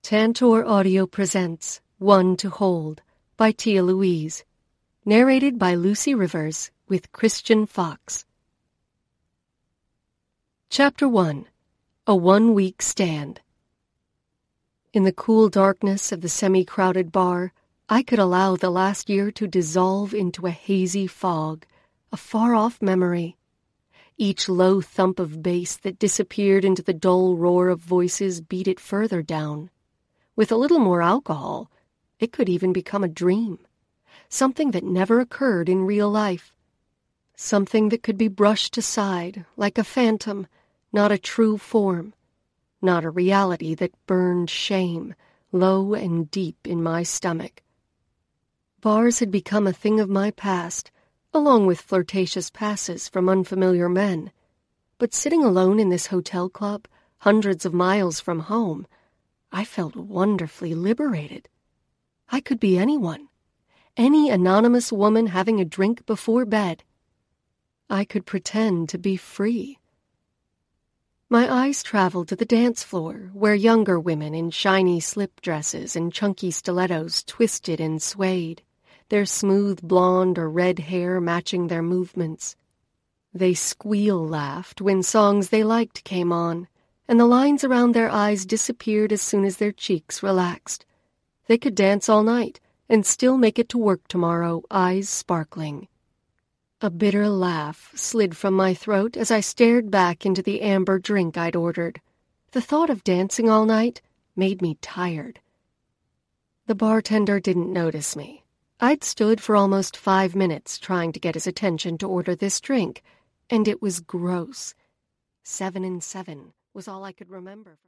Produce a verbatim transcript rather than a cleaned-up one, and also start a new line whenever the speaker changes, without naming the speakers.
Tantor Audio presents One to Hold by Tia Louise, narrated by Lucy Rivers with Christian Fox. Chapter one. A One-Week Stand. In the cool darkness of the semi-crowded bar, I could allow the last year to dissolve into a hazy fog, a far-off memory. Each low thump of bass that disappeared into the dull roar of voices beat it further down. With a little more alcohol, it could even become a dream, something that never occurred in real life, something that could be brushed aside like a phantom, not a true form, not a reality that burned shame low and deep in my stomach. Bars had become a thing of my past, along with flirtatious passes from unfamiliar men. But sitting alone in this hotel club, hundreds of miles from home, I felt wonderfully liberated. I could be anyone, any anonymous woman having a drink before bed. I could pretend to be free. My eyes traveled to the dance floor, where younger women in shiny slip dresses and chunky stilettos twisted and swayed, their smooth blonde or red hair matching their movements. They squeal-laughed when songs they liked came on, and the lines around their eyes disappeared as soon as their cheeks relaxed. They could dance all night and still make it to work tomorrow, eyes sparkling. A bitter laugh slid from my throat as I stared back into the amber drink I'd ordered. The thought of dancing all night made me tired. The bartender didn't notice me. I'd stood for almost five minutes trying to get his attention to order this drink, and it was gross. Seven and seven was all I could remember.